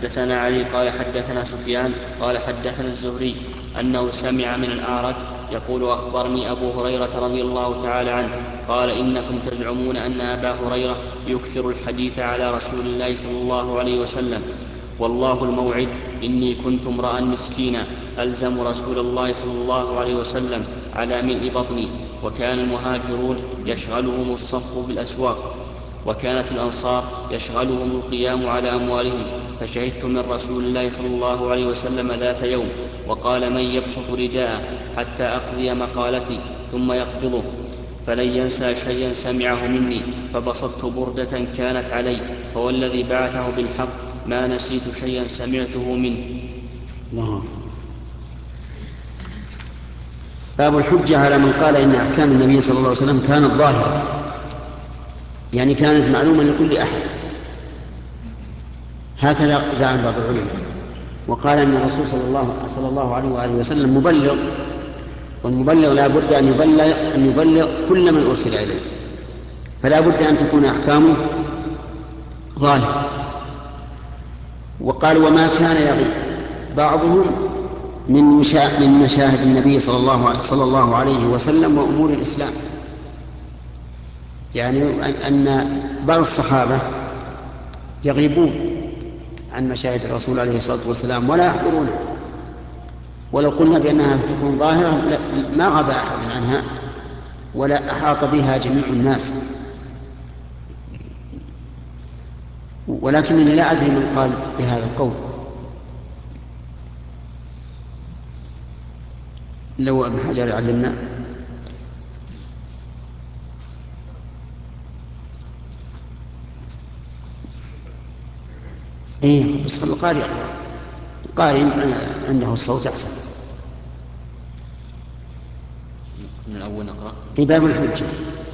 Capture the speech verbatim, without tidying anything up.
حدثنا علي قال حدثنا سفيان قال حدثنا الزهري أنه سمع من الأعرج يقول أخبرني أبو هريرة رضي الله تعالى عنه قال إنكم تزعمون أن أبا هريرة يكثر الحديث على رسول الله صلى الله عليه وسلم، والله الموعد إني كنت امرأ مسكينا ألزم رسول الله صلى الله عليه وسلم على ملء بطني، وكان المهاجرون يشغلهم الصف بالأسواق، وكانت الأنصار يشغلهم القيام على أموالهم. فشهدت من رسول الله صلى الله عليه وسلم ذات يوم وقال من يبسط رداءه حتى أقضي مقالتي ثم يقبضه فلن ينسى شيئا سمعه مني، فبسطت بردة كانت علي، فوالذي بعثه بالحق ما نسيت شيئا سمعته منه. الله. باب الحجة على من قال إن أحكام النبي صلى الله عليه وسلم كانت ظاهرة، يعني كانت معلومة لكل أحد، هكذا زعم بعض العلماء، وقال أن الرسول صلى الله, صلى الله عليه وآله وسلم مبلغ، والمبلغ لا بد أن يبلغ, أن يبلغ كل من أرسل إليه، فلا بد أن تكون أحكامه ظاهرة. وقال وما كان يغيب بعضهم من, مشا... من مشاهد النبي صلى الله, صلى الله عليه وسلم وأمور الإسلام، يعني أن بعض الصحابة يغيبون عن مشاهد الرسول عليه الصلاة والسلام ولا يحضرونها، ولو قلنا بأنها تكون ظاهرة ما غاب أحد عنها ولا أحاط بها جميع الناس. ولكنني لا أدري من قال بهذا القول، لو ابن حجر يعلمنا. ايه بس القارئ يقرأ، القارئ عنده الصوت أحسن. من الأول نقرأ باب الحجة.